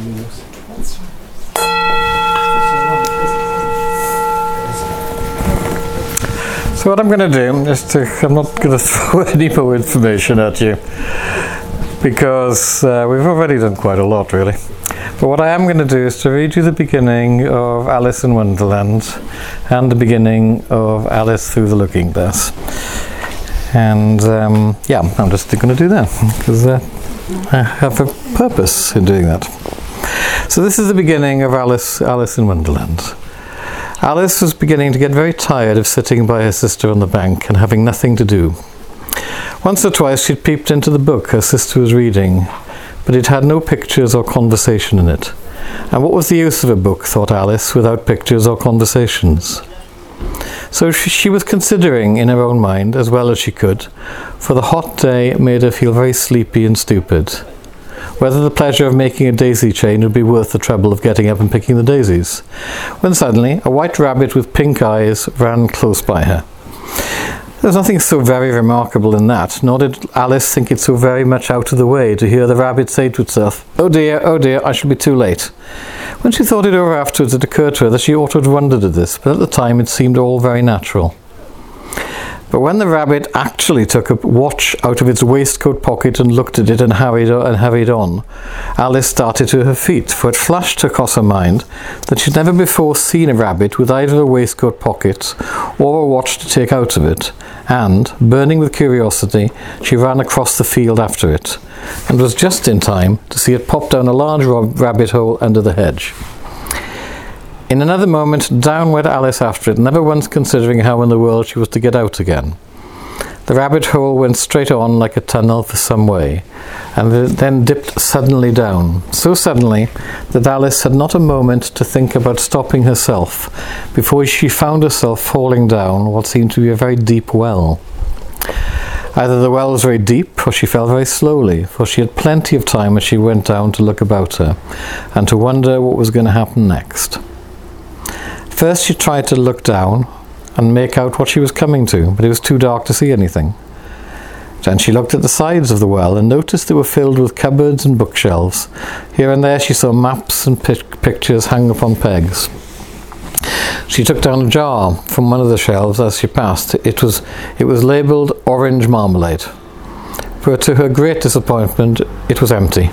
So what I'm going to do is I'm not going to throw any more information at you, because we've already done quite a lot, really. But what I am going to do is to read you the beginning of Alice in Wonderland and the beginning of Alice Through the Looking Glass. And yeah, I'm just going to do that because I have a purpose in doing that. So this is the beginning of Alice in Wonderland. Alice was beginning to get very tired of sitting by her sister on the bank and having nothing to do. Once or twice she'd peeped into the book her sister was reading, but it had no pictures or conversation in it. And what was the use of a book, thought Alice, without pictures or conversations? So she was considering in her own mind, as well as she could, for the hot day made her feel very sleepy and stupid, whether the pleasure of making a daisy chain would be worth the trouble of getting up and picking the daisies, when suddenly a white rabbit with pink eyes ran close by her. There was nothing so very remarkable in that, nor did Alice think it so very much out of the way to hear the rabbit say to itself, oh dear, I shall be too late." When she thought it over afterwards, it occurred to her that she ought to have wondered at this, but at the time it seemed all very natural. But when the rabbit actually took a watch out of its waistcoat pocket and looked at it and hurried on, Alice started to her feet, for it flashed across her mind that she'd never before seen a rabbit with either a waistcoat pocket or a watch to take out of it, and, burning with curiosity, she ran across the field after it, and was just in time to see it pop down a large rabbit hole under the hedge. In another moment, down went Alice after it, never once considering how in the world she was to get out again. The rabbit hole went straight on like a tunnel for some way, and then dipped suddenly down, so suddenly that Alice had not a moment to think about stopping herself before she found herself falling down what seemed to be a very deep well. Either the well was very deep, or she fell very slowly, for she had plenty of time as she went down to look about her, and to wonder what was going to happen next. First she tried to look down and make out what she was coming to, but it was too dark to see anything. Then she looked at the sides of the well and noticed they were filled with cupboards and bookshelves. Here and there she saw maps and pictures hung upon pegs. She took down a jar from one of the shelves as she passed. It was labelled orange marmalade, but to her great disappointment it was empty.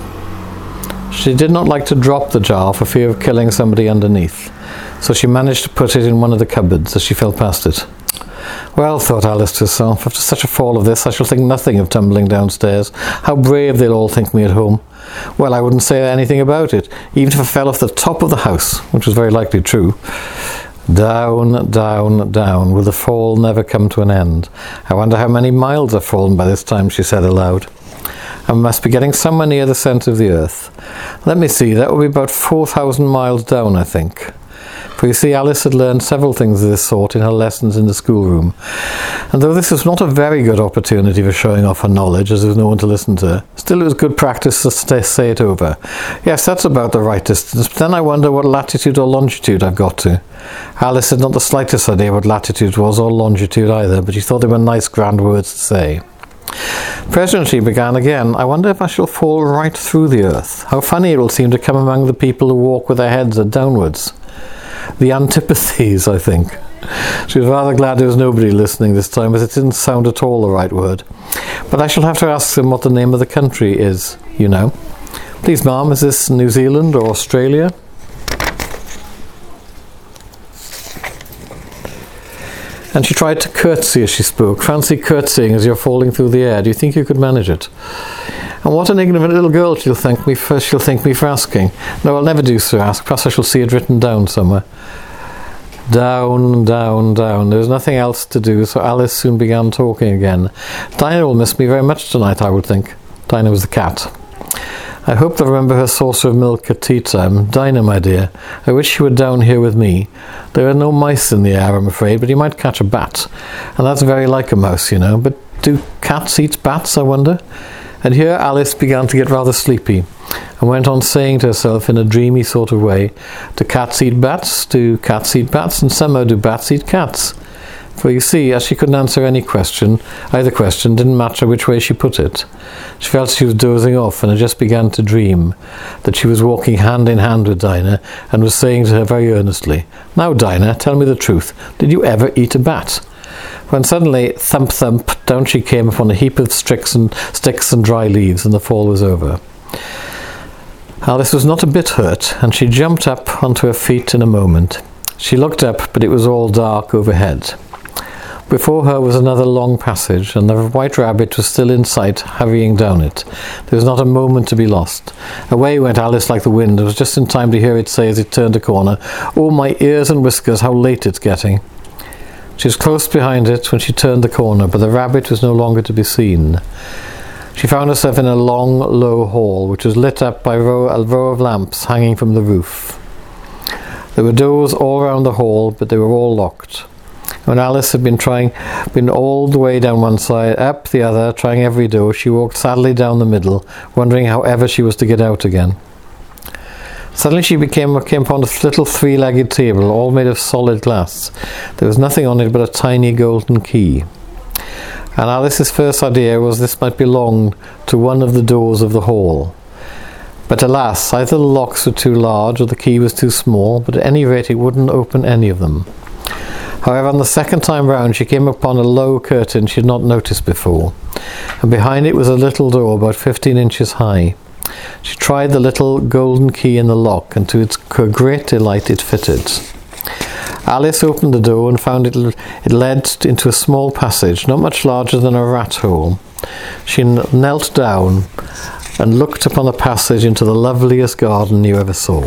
She did not like to drop the jar for fear of killing somebody underneath, so she managed to put it in one of the cupboards as she fell past it. Well, thought Alice to herself, after such a fall of this I shall think nothing of tumbling downstairs. How brave they'll all think me at home. Well, I wouldn't say anything about it, even if I fell off the top of the house, which was very likely true. Down, down, down, will the fall never come to an end? I wonder how many miles I've fallen by this time, she said aloud. I must be getting somewhere near the centre of the earth. Let me see, that will be about 4,000 miles down, I think. For you see, Alice had learned several things of this sort in her lessons in the schoolroom, and though this was not a very good opportunity for showing off her knowledge, as there was no one to listen to her, still it was good practice to say it over. Yes, that's about the right distance, but then I wonder what latitude or longitude I've got to. Alice had not the slightest idea what latitude was, or longitude either, but she thought they were nice grand words to say. Presently she began again, I wonder if I shall fall right through the earth. How funny it will seem to come among the people who walk with their heads downwards. The antipathies, I think. She was rather glad there was nobody listening this time, as it didn't sound at all the right word. But I shall have to ask them what the name of the country is, you know. Please, ma'am, is this New Zealand or Australia? And she tried to curtsy as she spoke. Fancy curtsying as you're falling through the air. Do you think you could manage it? And what an ignorant little girl she'll think me for asking. No, I'll never do so ask. Perhaps I shall see it written down somewhere. Down, down, down. There was nothing else to do, so Alice soon began talking again. Dinah will miss me very much tonight, I would think. Dinah was the cat. I hope they'll remember her saucer of milk at tea time. Dinah, my dear, I wish you were down here with me. There are no mice in the air, I'm afraid, but you might catch a bat. And that's very like a mouse, you know. But do cats eat bats, I wonder? And here Alice began to get rather sleepy, and went on saying to herself in a dreamy sort of way, do cats eat bats? Do cats eat bats? And somehow do bats eat cats? For you see, as she couldn't answer either question didn't matter which way she put it. She felt she was dozing off and had just begun to dream that she was walking hand in hand with Dinah and was saying to her very earnestly, "Now, Dinah, tell me the truth. Did you ever eat a bat?" When suddenly, thump thump, down she came upon a heap of sticks and dry leaves, and the fall was over. Alice was not a bit hurt, and she jumped up onto her feet in a moment. She looked up, but it was all dark overhead. Before her was another long passage, and the white rabbit was still in sight, hurrying down it. There was not a moment to be lost. Away went Alice like the wind. It was just in time to hear it say as it turned a corner, "Oh, my ears and whiskers, how late it's getting." She was close behind it when she turned the corner, but the rabbit was no longer to be seen. She found herself in a long, low hall, which was lit up by a row of lamps hanging from the roof. There were doors all round the hall, but they were all locked. When Alice had been all the way down one side, up the other, trying every door, she walked sadly down the middle, wondering how ever she was to get out again. Suddenly she came upon a little three-legged table, all made of solid glass. There was nothing on it but a tiny golden key. And Alice's first idea was this might belong to one of the doors of the hall. But alas, either the locks were too large or the key was too small, but at any rate it wouldn't open any of them. However, on the second time round she came upon a low curtain she had not noticed before, and behind it was a little door about 15 inches high. She tried the little golden key in the lock, and to her great delight it fitted. Alice opened the door and found it led into a small passage, not much larger than a rat hole. She knelt down and looked upon the passage into the loveliest garden you ever saw.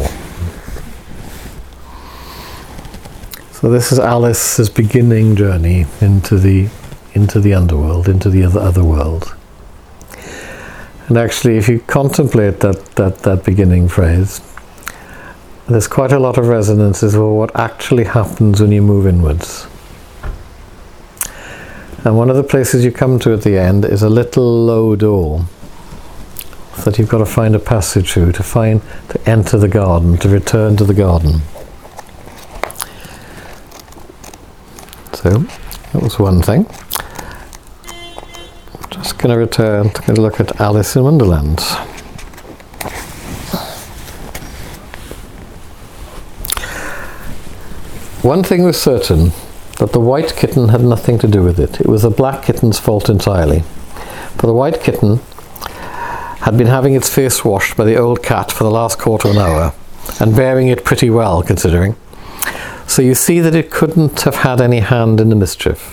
So this is Alice's beginning journey into the underworld, into the other world. And actually, if you contemplate that beginning phrase, there's quite a lot of resonances with what actually happens when you move inwards. And one of the places you come to at the end is a little low door that you've got to find a passage through to enter the garden, to return to the garden. So that was one thing. Just going to look at Alice in Wonderland. One thing was certain, that the white kitten had nothing to do with it. It was the black kitten's fault entirely. For the white kitten had been having its face washed by the old cat for the last quarter of an hour, and bearing it pretty well, considering. So you see that it couldn't have had any hand in the mischief.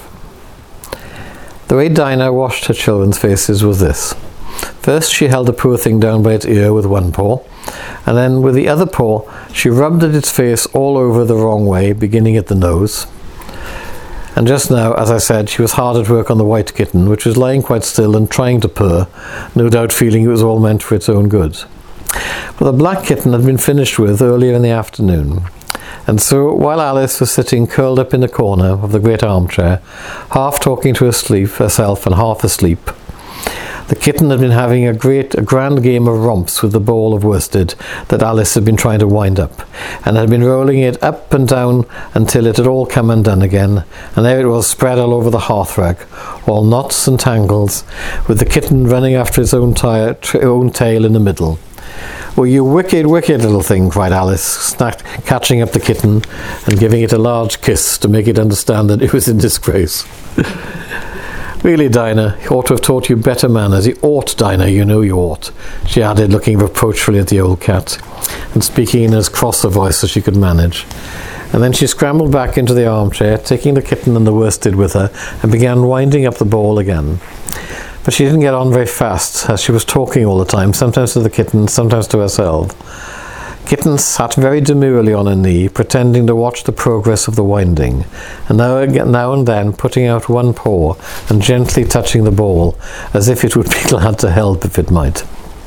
The way Dinah washed her children's faces was this. First she held the poor thing down by its ear with one paw, and then with the other paw she rubbed at its face all over the wrong way, beginning at the nose. And just now, as I said, she was hard at work on the white kitten, which was lying quite still and trying to purr, no doubt feeling it was all meant for its own good. But the black kitten had been finished with earlier in the afternoon. And so, while Alice was sitting curled up in the corner of the great armchair, half talking to herself and half asleep, the kitten had been having a grand game of romps with the ball of worsted that Alice had been trying to wind up, and had been rolling it up and down until it had all come undone again, and there it was spread all over the hearthrug, all knots and tangles, with the kitten running after its own tail in the middle. "Oh, you wicked, wicked little thing," cried Alice, catching up the kitten and giving it a large kiss to make it understand that it was in disgrace. "Really, Dinah, he ought to have taught you better manners. He ought, Dinah, you know you ought," she added, looking reproachfully at the old cat, and speaking in as cross a voice as she could manage. And then she scrambled back into the armchair, taking the kitten and the worsted with her, and began winding up the ball again. But she didn't get on very fast, as she was talking all the time, sometimes to the kitten, sometimes to herself. Kitten sat very demurely on her knee, pretending to watch the progress of the winding, and now and then putting out one paw and gently touching the ball, as if it would be glad to help if it might.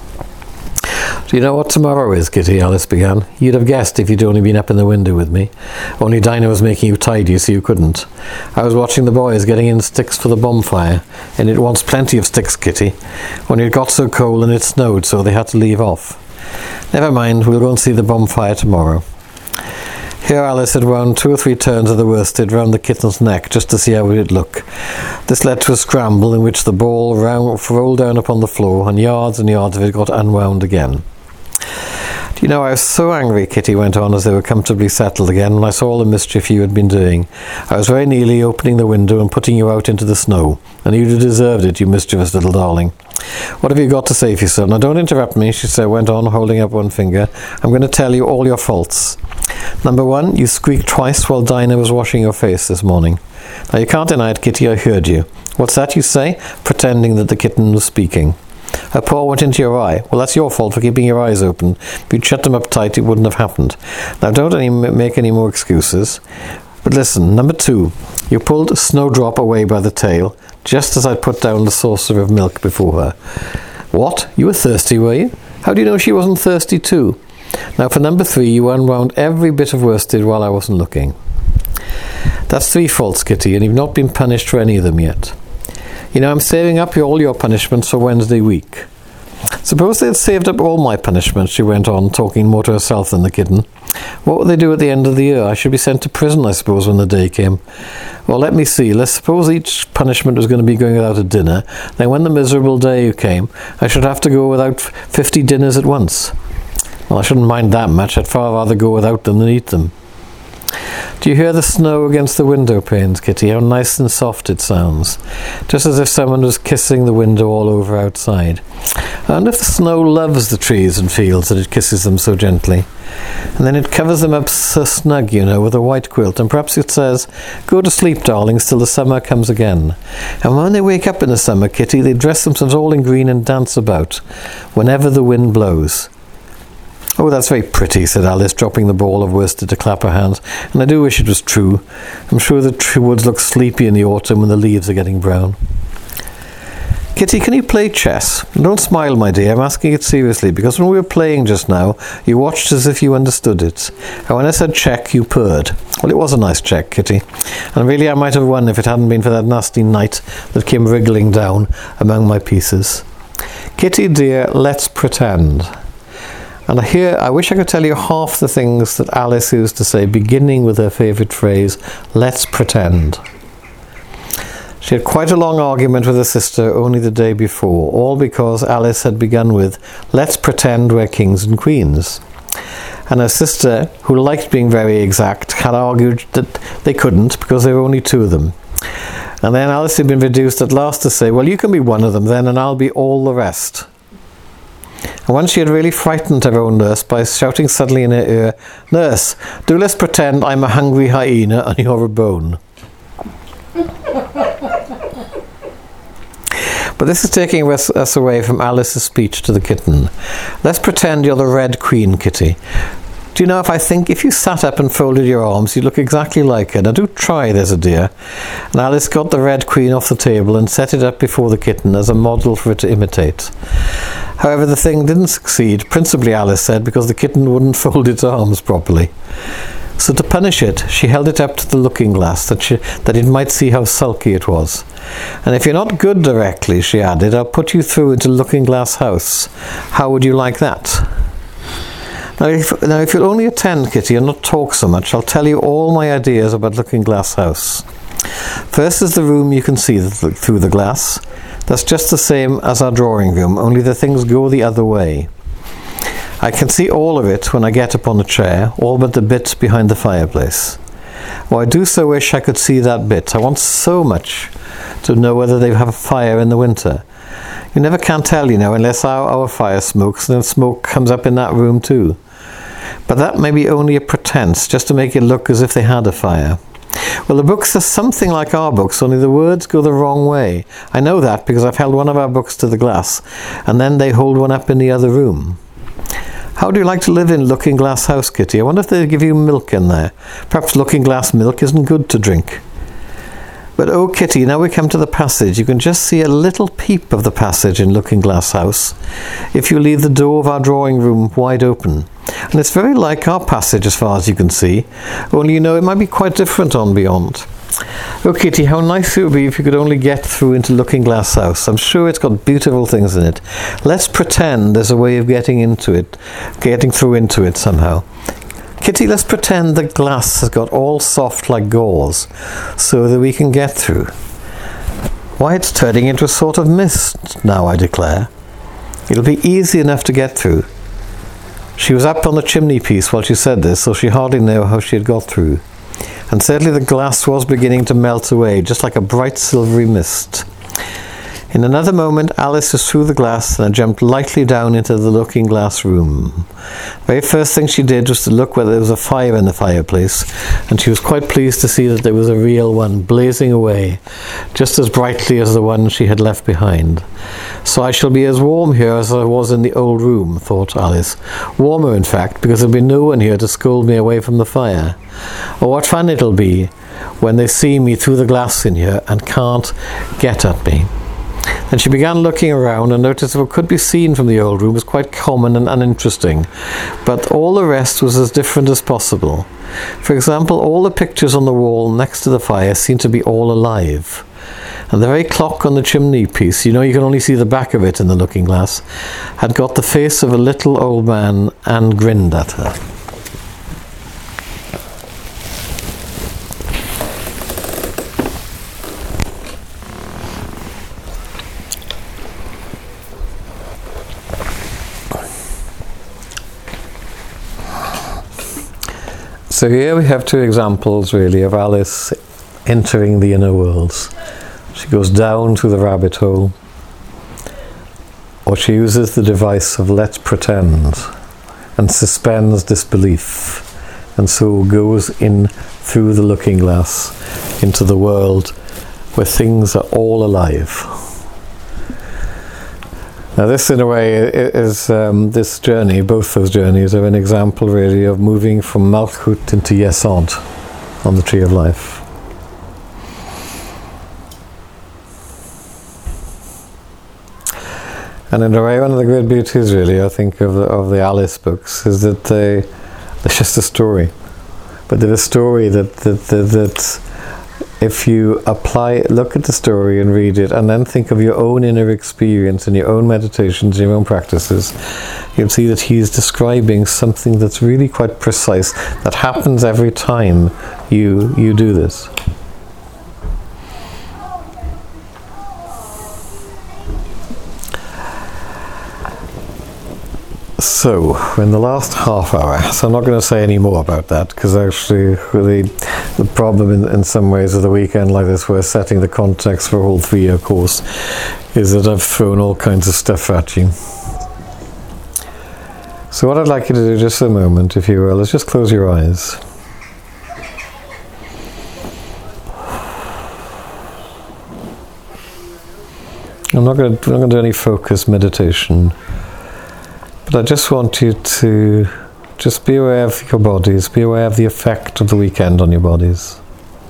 "Do you know what tomorrow is, Kitty?" Alice began. "You'd have guessed if you'd only been up in the window with me. Only Dinah was making you tidy, so you couldn't. I was watching the boys getting in sticks for the bonfire, and it wants plenty of sticks, Kitty. Only it got so cold and it snowed, so they had to leave off. Never mind, we'll go and see the bonfire tomorrow. Here Alice had wound 2 or 3 turns of the worsted round the kitten's neck just to see how it would look. This led to a scramble in which the ball rolled down upon the floor, and yards of it got unwound again. "Do you know, I was so angry," Kitty went on as they were comfortably settled again, "when I saw all the mischief you had been doing. I was very nearly opening the window and putting you out into the snow, and you'd deserved it, you mischievous little darling. What have you got to say for yourself? Now don't interrupt me," she said, went on, holding up one finger. "I'm going to tell you all your faults. Number 1, you squeaked twice while Dinah was washing your face this morning. Now you can't deny it, Kitty, I heard you. What's that you say? Pretending that the kitten was speaking. Her paw went into your eye. Well, that's your fault for keeping your eyes open. If you'd shut them up tight, it wouldn't have happened. Now don't make any more excuses. But listen, number 2, you pulled Snowdrop away by the tail, just as I'd put down the saucer of milk before her. What? You were thirsty, were you? How do you know she wasn't thirsty too? Now for number 3, you unwound every bit of worsted while I wasn't looking. That's 3 faults, Kitty, and you've not been punished for any of them yet. You know, I'm saving up all your punishments for Wednesday week. Suppose they had saved up all my punishments," she went on, talking more to herself than the kitten. "What would they do at the end of the year? I should be sent to prison, I suppose, when the day came. Well, let me see. Let's suppose each punishment was going to be going without a dinner. Then when the miserable day came, I should have to go without 50 dinners at once. Well, I shouldn't mind that much. I'd far rather go without them than eat them. Do you hear the snow against the window panes, Kitty? How nice and soft it sounds. Just as if someone was kissing the window all over outside. I wonder if the snow loves the trees and fields that it kisses them so gently. And then it covers them up so snug, you know, with a white quilt, and perhaps it says, 'Go to sleep, darlings, till the summer comes again.' And when they wake up in the summer, Kitty, they dress themselves all in green and dance about, whenever the wind blows." "Oh, that's very pretty," said Alice, dropping the ball of worsted to clap her hands. "And I do wish it was true. I'm sure the woods look sleepy in the autumn when the leaves are getting brown." "Kitty, can you play chess? Don't smile, my dear. I'm asking it seriously, because when we were playing just now, you watched as if you understood it. And when I said check, you purred. Well, it was a nice check, Kitty. And really I might have won if it hadn't been for that nasty knight that came wriggling down among my pieces. Kitty, dear, let's pretend." And here, I wish I could tell you half the things that Alice used to say, beginning with her favourite phrase, "Let's pretend." She had quite a long argument with her sister only the day before, all because Alice had begun with, "Let's pretend we're kings and queens." And her sister, who liked being very exact, had argued that they couldn't because there were only 2 of them. And then Alice had been reduced at last to say, "Well, you can be one of them then, and I'll be all the rest." And once she had really frightened her own nurse by shouting suddenly in her ear, "Nurse, do let's pretend I'm a hungry hyena and you're a bone." But this is taking us away from Alice's speech to the kitten. "Let's pretend you're the Red Queen, Kitty. Do you know, if you sat up and folded your arms, you'd look exactly like her. Now do try, there's a dear." And Alice got the Red Queen off the table and set it up before the kitten as a model for it to imitate. However, the thing didn't succeed, principally, Alice said, because the kitten wouldn't fold its arms properly. So to punish it, she held it up to the looking glass that it might see how sulky it was. "And if you're not good directly," she added, "I'll put you through into Looking Glass House. How would you like that?" Now if you'll only attend, Kitty, and not talk so much, I'll tell you all my ideas about Looking Glass House. First is the room you can see through the glass. That's just the same as our drawing room, only the things go the other way. I can see all of it when I get upon a chair, all but the bit behind the fireplace. Oh, I do so wish I could see that bit. I want so much to know whether they have a fire in the winter. You never can tell, you know, unless our fire smokes, and then smoke comes up in that room too. But that may be only a pretense, just to make it look as if they had a fire. Well, the books are something like our books, only the words go the wrong way. I know that because I've held one of our books to the glass, and then they hold one up in the other room. How do you like to live in Looking Glass House, Kitty? I wonder if they give you milk in there. Perhaps Looking Glass milk isn't good to drink. But oh, Kitty, now we come to the passage. You can just see a little peep of the passage in Looking Glass House if you leave the door of our drawing room wide open. And it's very like our passage as far as you can see, only you know it might be quite different on beyond. Oh, Kitty, how nice it would be if you could only get through into Looking Glass House. I'm sure it's got beautiful things in it. Let's pretend there's a way of getting through into it somehow. Kitty, let's pretend the glass has got all soft like gauze so that we can get through. Why, it's turning into a sort of mist now, I declare. It'll be easy enough to get through. She was up on the chimney piece while she said this, so she hardly knew how she had got through. And certainly the glass was beginning to melt away, just like a bright silvery mist. In another moment, Alice was through the glass and had jumped lightly down into the looking-glass room. The very first thing she did was to look whether there was a fire in the fireplace, and she was quite pleased to see that there was a real one blazing away, just as brightly as the one she had left behind. So I shall be as warm here as I was in the old room, thought Alice. Warmer, in fact, because there'll be no one here to scold me away from the fire. Oh, what fun it'll be when they see me through the glass in here and can't get at me. Then she began looking around and noticed that what could be seen from the old room was quite common and uninteresting, but all the rest was as different as possible. For example, all the pictures on the wall next to the fire seemed to be all alive. And the very clock on the chimney piece, you can only see the back of it in the looking glass, had got the face of a little old man and grinned at her. So here we have two examples really of Alice entering the inner worlds. She goes down to the rabbit hole, or she uses the device of let's pretend and suspends disbelief, and so goes in through the looking glass into the world where things are all alive. Now this, in a way, is this journey, both those journeys are an example really of moving from Malchut into Yesod on the Tree of Life. And in a way, one of the great beauties really, I think, of the Alice books is that they're just a story. But they're a story that if you look at the story and read it, and then think of your own inner experience and your own meditations, your own practices, you'll see that he's describing something that's really quite precise, that happens every time you do this. So, we're in the last half hour, so I'm not going to say any more about that, because actually the problem in some ways of the weekend like this, where setting the context for a whole 3-year course, is that I've thrown all kinds of stuff at you. So what I'd like you to do just a moment, if you will, is just close your eyes. I'm not going to do any focused meditation. But I just want you to just be aware of your bodies, be aware of the effect of the weekend on your bodies.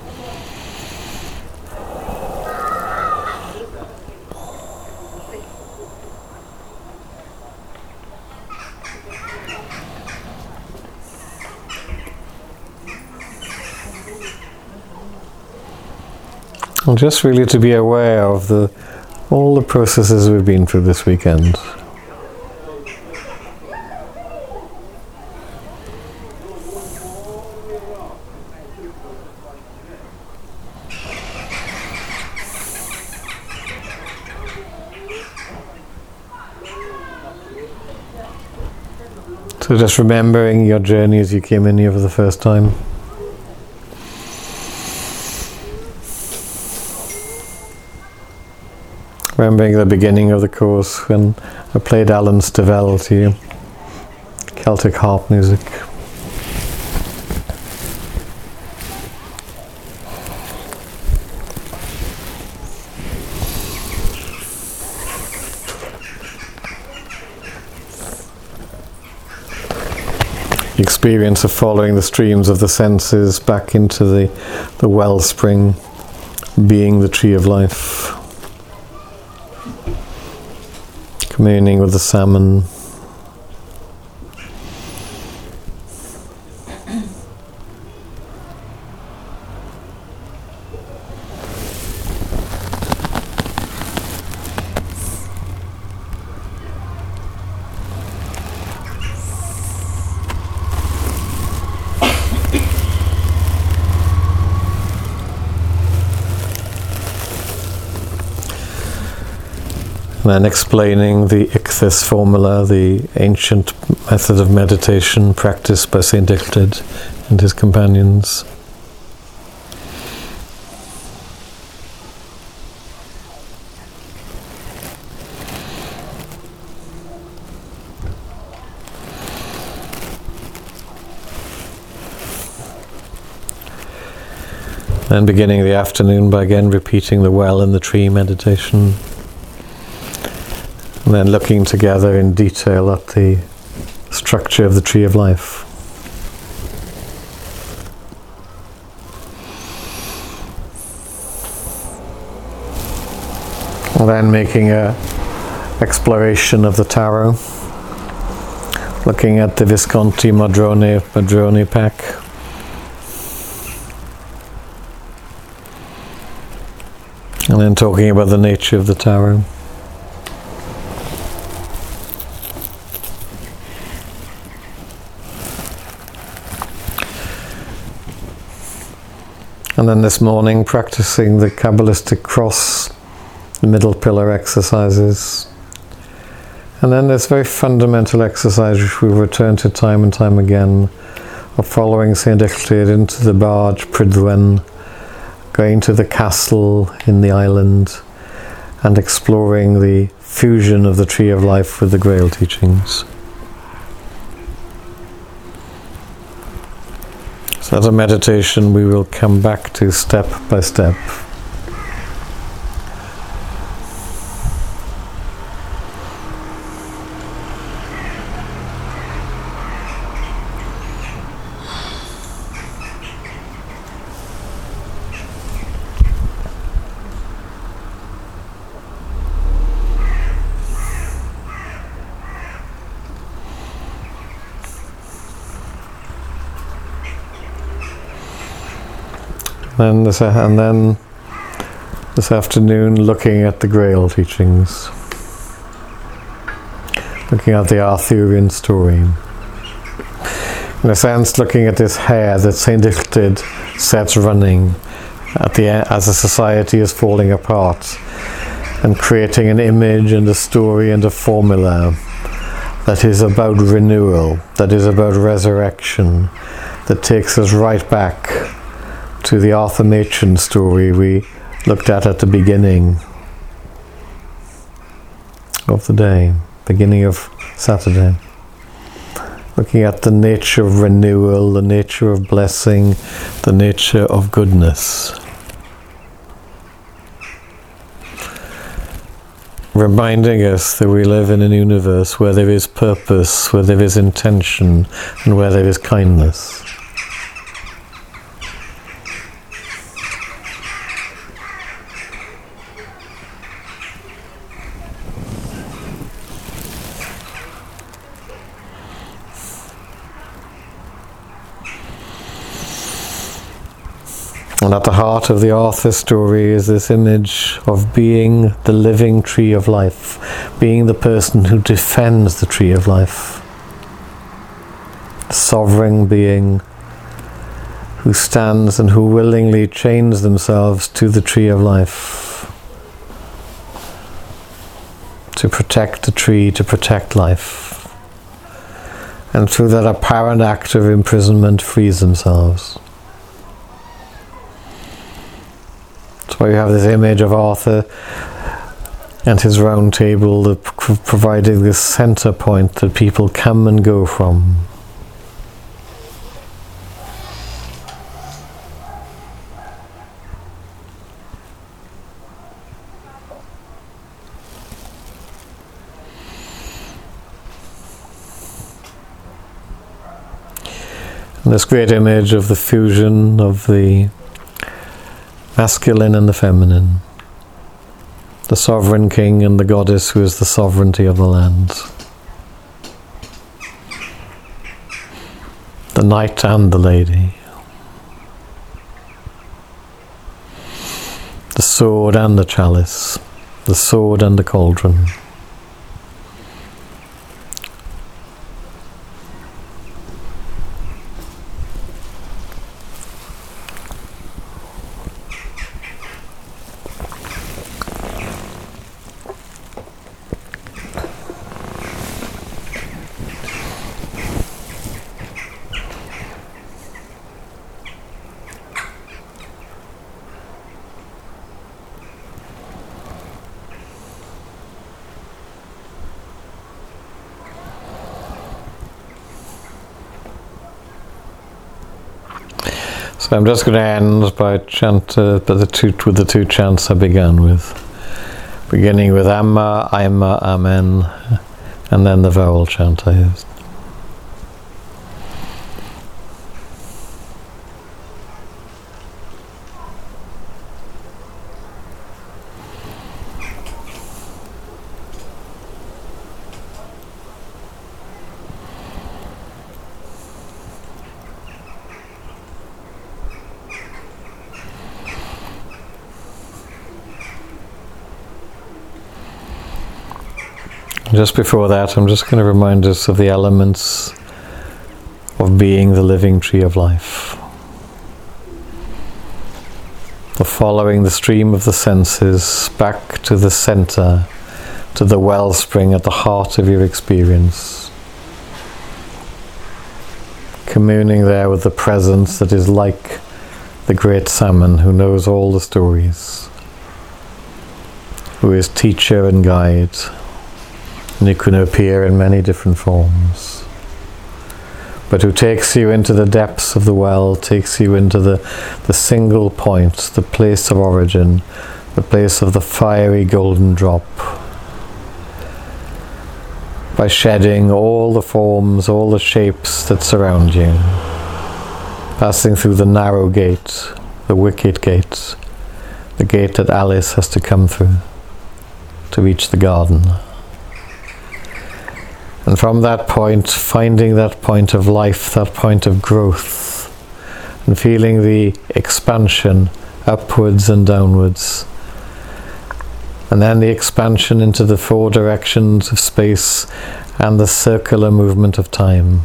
And just really to be aware of all the processes we've been through this weekend. So just remembering your journey as you came in here for the first time. Remembering the beginning of the course when I played Alan Stivell to you, Celtic harp music. The experience of following the streams of the senses back into the wellspring, being the tree of life, communing with the salmon. And then explaining the ichthys formula, the ancient method of meditation practiced by Saint Illtyd and his companions. And beginning the afternoon by again repeating the well in the tree meditation. And then looking together in detail at the structure of the tree of life. And then making an exploration of the tarot. Looking at the Visconti Madrone pack. And then talking about the nature of the tarot. And then this morning practicing the Kabbalistic cross, the middle pillar exercises. And then this very fundamental exercise which we return to time and time again, of following Saint Illtyd into the barge Prydwen, going to the castle in the island and exploring the fusion of the Tree of Life with the Grail teachings. So as a meditation we will come back to step by step. And then this afternoon looking at the Grail teachings, looking at the Arthurian story. In a sense, looking at this hare that Saint Illtyd sets running at the end, as a society is falling apart, and creating an image and a story and a formula that is about renewal, that is about resurrection, that takes us right back to the Arthur Machen story we looked at the beginning of the day, beginning of Saturday. Looking at the nature of renewal, the nature of blessing, the nature of goodness. Reminding us that we live in a universe where there is purpose, where there is intention, and where there is kindness. And at the heart of the Arthur story is this image of being the living tree of life, being the person who defends the tree of life, the sovereign being who stands and who willingly chains themselves to the tree of life, to protect the tree, to protect life, and through that apparent act of imprisonment frees themselves. Where you have this image of Arthur and his round table that providing this center point that people come and go from. And this great image of the fusion of the masculine and the feminine, the sovereign king and the goddess who is the sovereignty of the land, the knight and the lady, the sword and the chalice, the sword and the cauldron. So I'm just going to end by with the two chants I began with, beginning with Amma, Aima, Amen, and then the vowel chant I used. Just before that, I'm just going to remind us of the elements of being the living tree of life. The following the stream of the senses back to the center, to the wellspring at the heart of your experience. Communing there with the presence that is like the great salmon who knows all the stories, who is teacher and guide, and who can appear in many different forms, but who takes you into the depths of the well, takes you into the single point, the place of origin, the place of the fiery golden drop, by shedding all the forms, all the shapes that surround you, passing through the narrow gate, the wicket gate, the gate that Alice has to come through to reach the garden. And from that point, finding that point of life, that point of growth, and feeling the expansion upwards and downwards, and then the expansion into the four directions of space and the circular movement of time.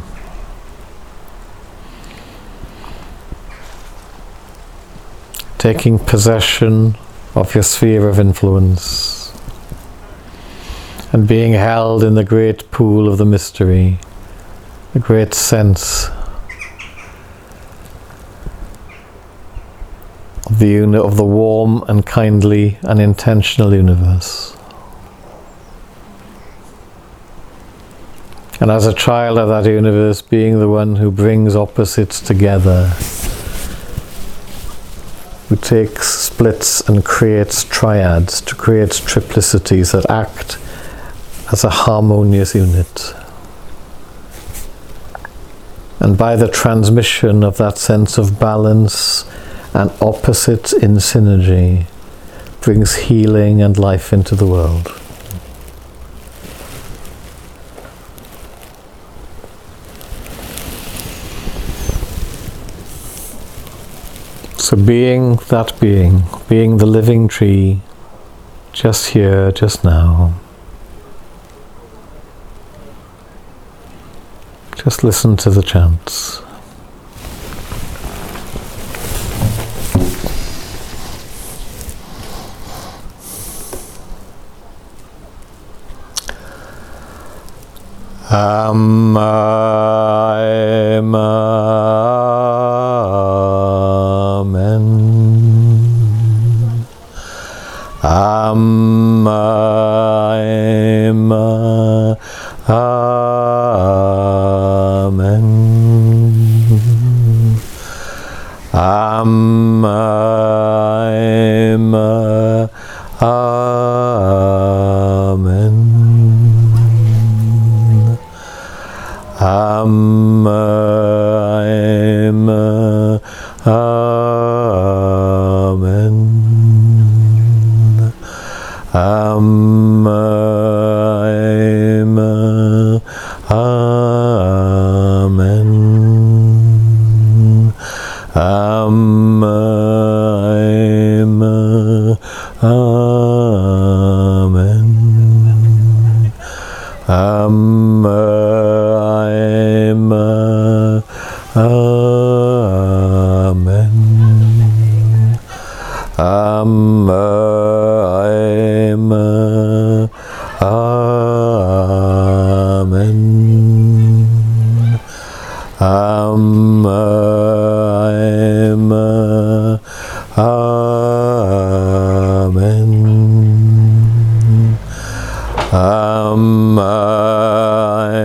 Taking possession of your sphere of influence, and being held in the great pool of the mystery, the great sense of the warm and kindly and intentional universe. And as a child of that universe, being the one who brings opposites together, who takes splits and creates triads, to create triplicities that act as a harmonious unit. And by the transmission of that sense of balance and opposites in synergy, brings healing and life into the world. So being that being the living tree, just here, just now. Just listen to the chants. Amen.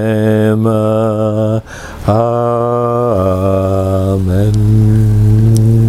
Amen.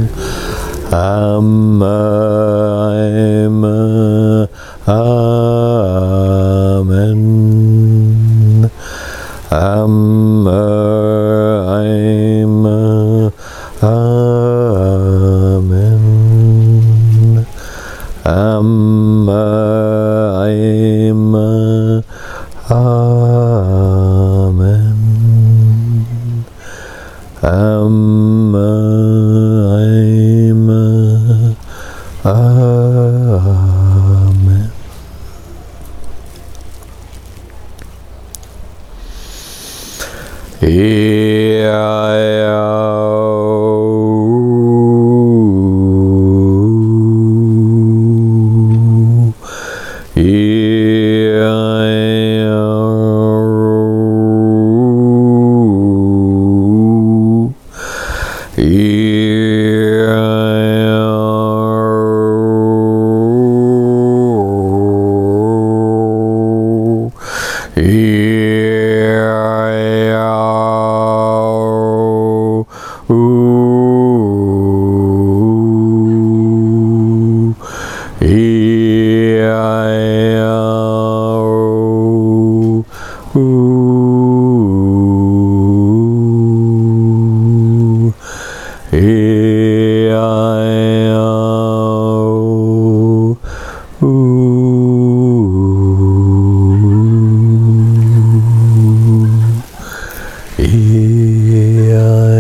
E